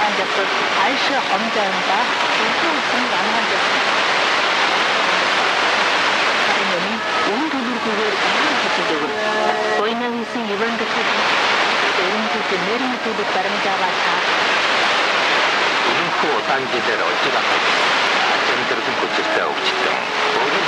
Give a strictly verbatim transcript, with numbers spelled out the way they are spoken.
한적도 알시 혼자인가 무슨 가능한 적 hari ini untuk berkumpul dengan kecil koina visi event dekat orang itu sendiri itu di barang Jawa 운코 단지들 어찌가 아전들은 고칠 데 없지 등